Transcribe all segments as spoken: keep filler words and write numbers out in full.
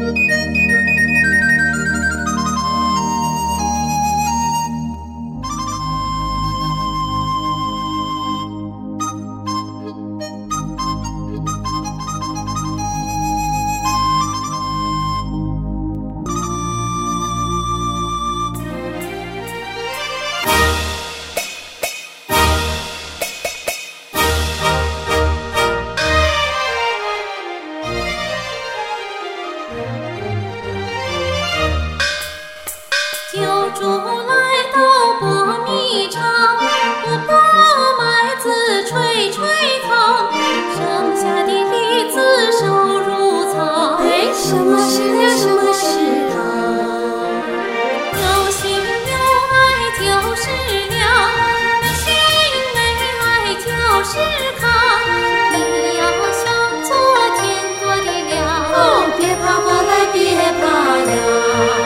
救主来到波米场，不把麦子吹吹堂，剩下的栗子收入仓。 哎，什么是粮？什么是糖？ 有心有爱就是粮，没心没爱就是糠。你要想做天国的粮， 哦，别怕过来，别怕呀。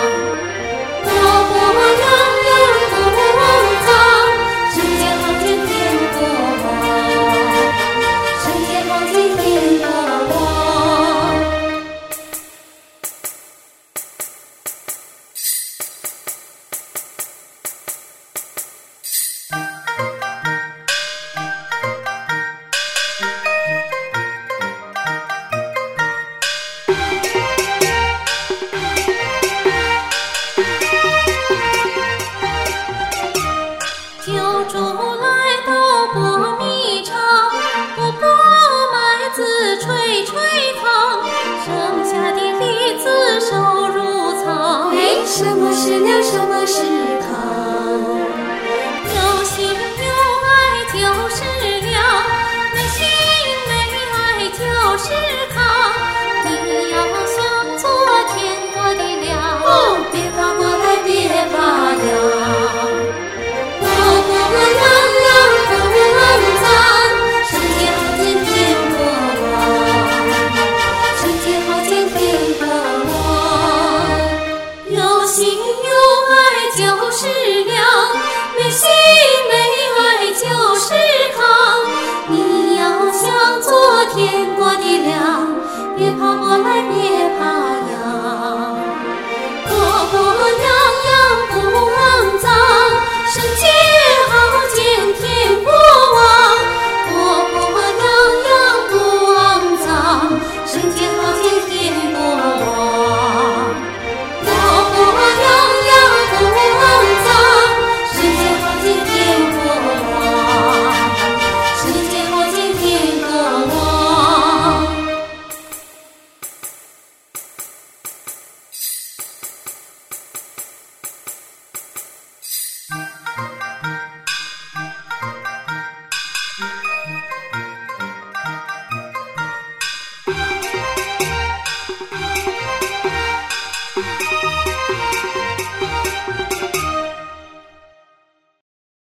救主来到波米场，不把麦子吹吹堂，剩下的栗子收入仓。 哎，什么是粮？什么是